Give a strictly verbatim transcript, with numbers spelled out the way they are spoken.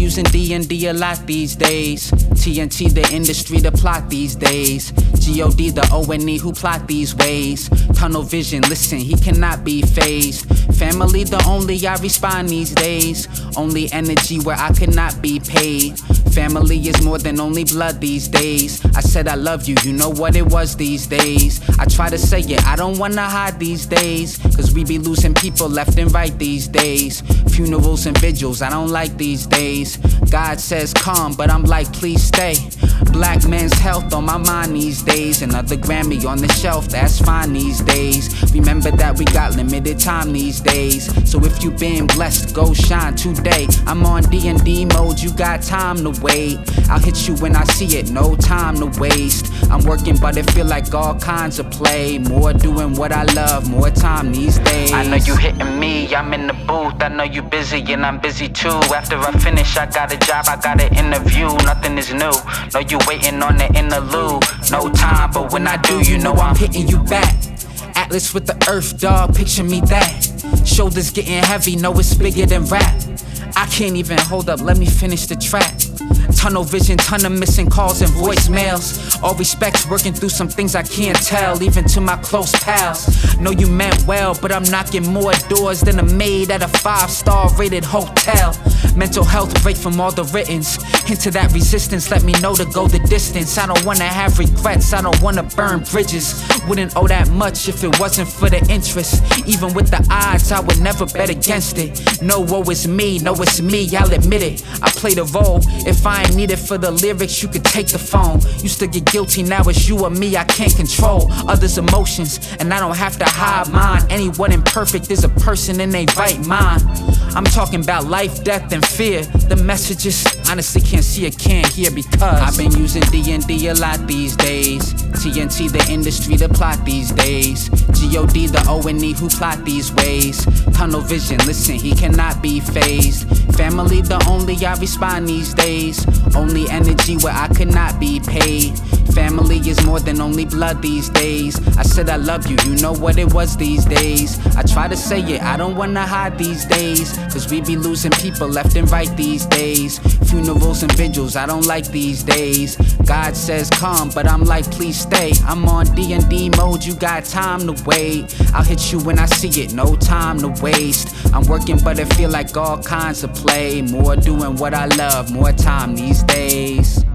using D and D a lot these days. T N T the industry the plot these days. G O D the O N E who plot these ways. Tunnel vision, listen, he cannot be phased. Family the only I respond these days. Only energy where I could not be paid. Family is more than only blood these days. I said I love you, you know what it was these days. I try to say it, I don't wanna hide these days. Cause we be losing people left and right these days. Funerals and vigils, I don't like these days. God says come, but I'm like please stay. Black men's health on my mind these days. Another Grammy on the shelf, that's fine these days. Remember that we got limited time these days. So if you been blessed, go shine today. I'm on D and D mode, you got time to wait. I'll hit you when I see it, no time to waste. I'm working but it feel like all kinds of play. More doing what I love, more time these days. I know you hitting me, I'm in the booth. I know you busy and I'm busy too. After I finish, I got a job, I got an interview. Nothing is new, know you waiting on the interlude. No time, but when I do, you know I'm hitting you back. Atlas with the earth, dog, picture me that. Shoulders getting heavy, know it's bigger than rap. I can't even hold up, let me finish the track. Tunnel vision, ton of missing calls and voicemails. All respects, working through some things I can't tell, even to my close pals. Know you meant well, but I'm knocking more doors than a maid at a five-star rated hotel. Mental health break from all the writtens. Into that resistance, let me know to go the distance. I don't wanna have regrets, I don't wanna burn bridges. Wouldn't owe that much if it wasn't for the interest. Even with the odds, I would never bet against it. No, woe is me, no, it's me, I'll admit it. I played a role, if I ain't needed for the lyrics, you could take the phone. Used to get guilty, now it's you or me, I can't control others' emotions, and I don't have to hide mine. Anyone imperfect is a person in their right mind. I'm talking about life, death, and fear. The messages, honestly can't see or can't hear because I've been using D and D a lot these days. T N T the industry the plot these days. G O D the O N E who plot these ways. Tunnel vision, listen, he cannot be phased. Family the only I respond these days. Only energy where I could not be paid. Family is more than only blood these days. I said I love you, you know what it was these days. I try to say it, I don't wanna hide these days. Cause we be losing people left and right these days. Funerals and vigils, I don't like these days. God says come, but I'm like please stay. I'm on D and D mode, you got time to wait. I'll hit you when I see it, no time to waste. I'm working but it feel like all kinds of play. More doing what I love, more time these days.